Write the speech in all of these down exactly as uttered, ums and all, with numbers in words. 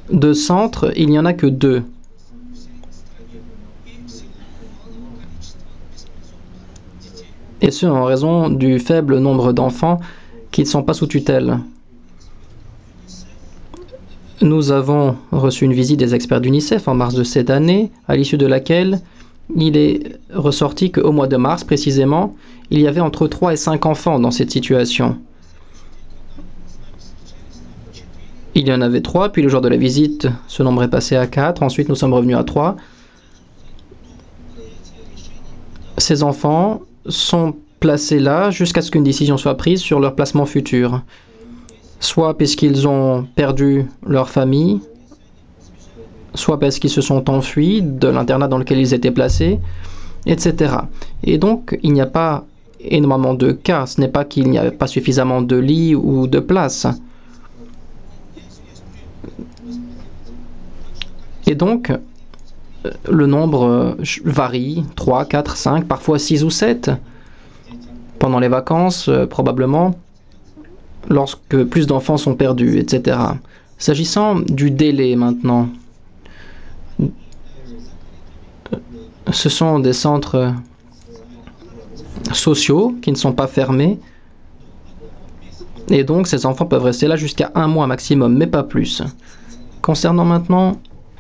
de centres, il n'y en a que deux. Et ce, en raison du faible nombre d'enfants qui ne sont pas sous tutelle. Nous avons reçu une visite des experts d'UNICEF en mars de cette année, à l'issue de laquelle il est ressorti qu'au mois de mars, précisément, il y avait entre trois et cinq enfants dans cette situation. Il y en avait trois, puis le jour de la visite, ce nombre est passé à quatre. Ensuite, nous sommes revenus à trois. Ces enfants sont placés là jusqu'à ce qu'une décision soit prise sur leur placement futur. Soit parce qu'ils ont perdu leur famille, soit parce qu'ils se sont enfuis de l'internat dans lequel ils étaient placés, et cetera. Et donc, il n'y a pas énormément de cas. Ce n'est pas qu'il n'y a pas suffisamment de lits ou de places. Et donc, le nombre varie, trois, quatre, cinq, parfois six ou sept. Pendant les vacances, probablement, lorsque plus d'enfants sont perdus, et cetera. S'agissant du délai maintenant, ce sont des centres sociaux qui ne sont pas fermés. Et donc, ces enfants peuvent rester là jusqu'à un mois maximum, mais pas plus. Concernant maintenant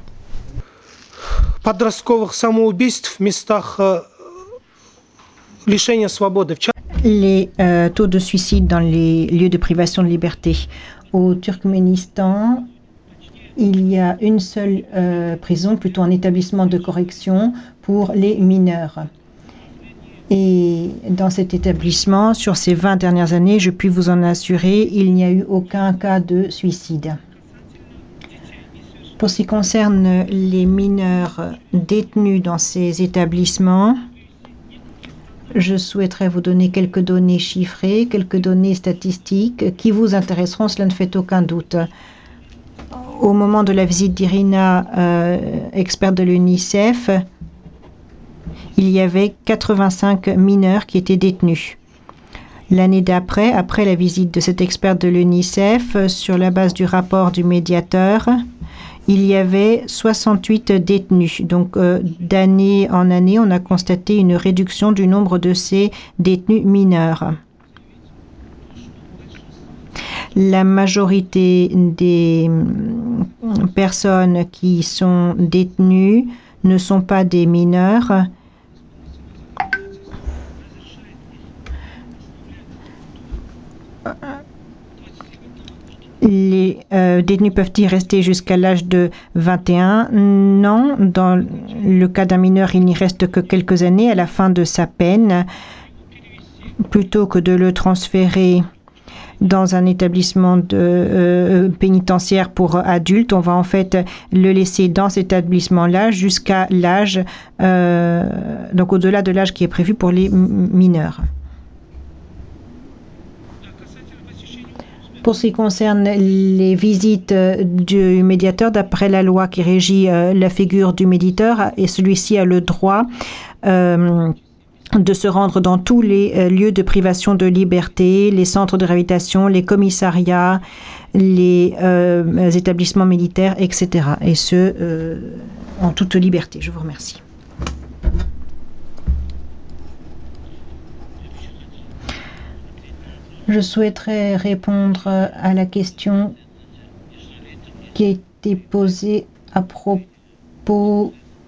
подростковых самоубийств в местах лишения свободы. Les euh, taux de suicide dans les lieux de privation de liberté. Au Turkménistan, il y a une seule euh, prison, plutôt un établissement de correction pour les mineurs. Et dans cet établissement, sur ces vingt dernières années, je puis vous en assurer, il n'y a eu aucun cas de suicide. Pour ce qui concerne les mineurs détenus dans ces établissements, je souhaiterais vous donner quelques données chiffrées, quelques données statistiques qui vous intéresseront, cela ne fait aucun doute. Au moment de la visite d'Irina, euh, experte de l'UNICEF, il y avait quatre-vingt-cinq mineurs qui étaient détenus. L'année d'après, après la visite de cette experte de l'UNICEF, sur la base du rapport du médiateur, il y avait soixante-huit détenus. Donc, euh, d'année en année, on a constaté une réduction du nombre de ces détenus mineurs. La majorité des personnes qui sont détenues ne sont pas des mineurs. Les euh, détenus peuvent y rester jusqu'à l'âge de vingt et un? Non, dans le cas d'un mineur, il n'y reste que quelques années à la fin de sa peine. Plutôt que de le transférer dans un établissement de, euh, pénitentiaire pour adultes, on va en fait le laisser dans cet établissement-là jusqu'à l'âge, euh, donc au-delà de l'âge qui est prévu pour les mineurs. Pour ce qui concerne les visites du médiateur, d'après la loi qui régit euh, la figure du médiateur, et celui-ci a le droit euh, de se rendre dans tous les euh, lieux de privation de liberté, les centres de réhabilitation, les commissariats, les euh, établissements militaires, et cetera. Et ce, euh, en toute liberté. Je vous remercie. Je souhaiterais répondre à la question qui a été posée à propos